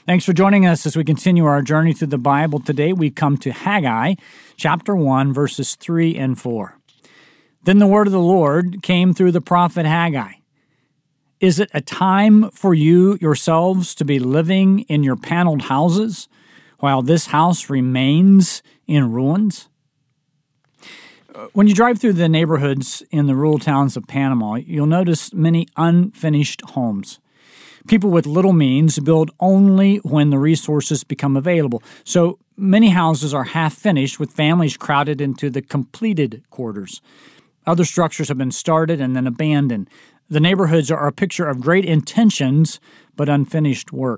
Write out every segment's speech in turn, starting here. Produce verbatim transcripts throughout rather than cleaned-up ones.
Thanks for joining us as we continue our journey through the Bible. Today we come to Haggai, chapter one, verses three and four. Then the word of the Lord came through the prophet Haggai. Is it a time for you yourselves to be living in your paneled houses while this house remains in ruins? When you drive through the neighborhoods in the rural towns of Panama, you'll notice many unfinished homes. People with little means build only when the resources become available. So many houses are half-finished with families crowded into the completed quarters. Other structures have been started and then abandoned. The neighborhoods are a picture of great intentions but unfinished work.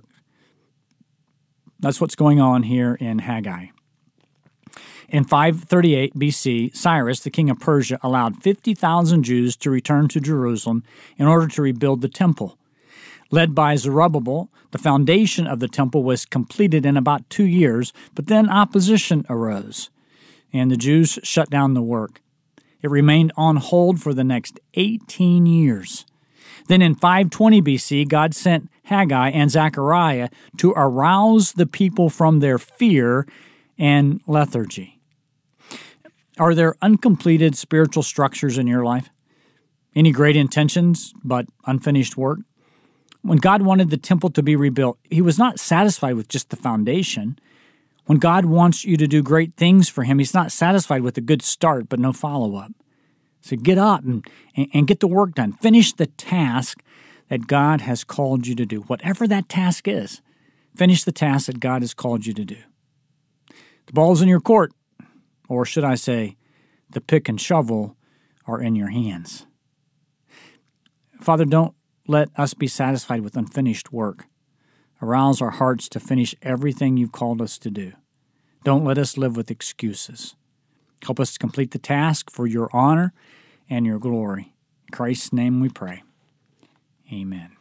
That's what's going on here in Haggai. In five thirty-eight B C, Cyrus, the king of Persia, allowed fifty thousand Jews to return to Jerusalem in order to rebuild the temple. Led by Zerubbabel, the foundation of the temple was completed in about two years, but then opposition arose, and the Jews shut down the work. It remained on hold for the next eighteen years. Then in five twenty B C, God sent Haggai and Zechariah to arouse the people from their fear and lethargy. Are there uncompleted spiritual structures in your life? Any great intentions but unfinished work? When God wanted the temple to be rebuilt, He was not satisfied with just the foundation. When God wants you to do great things for Him, He's not satisfied with a good start but no follow-up. So get up and, and get the work done. Finish the task that God has called you to do, whatever that task is. Finish the task that God has called you to do. The ball's in your court, or should I say, the pick and shovel are in your hands. Father, don't let us be satisfied with unfinished work. Arouse our hearts to finish everything you've called us to do. Don't let us live with excuses. Help us to complete the task for your honor and your glory. In Christ's name we pray. Amen.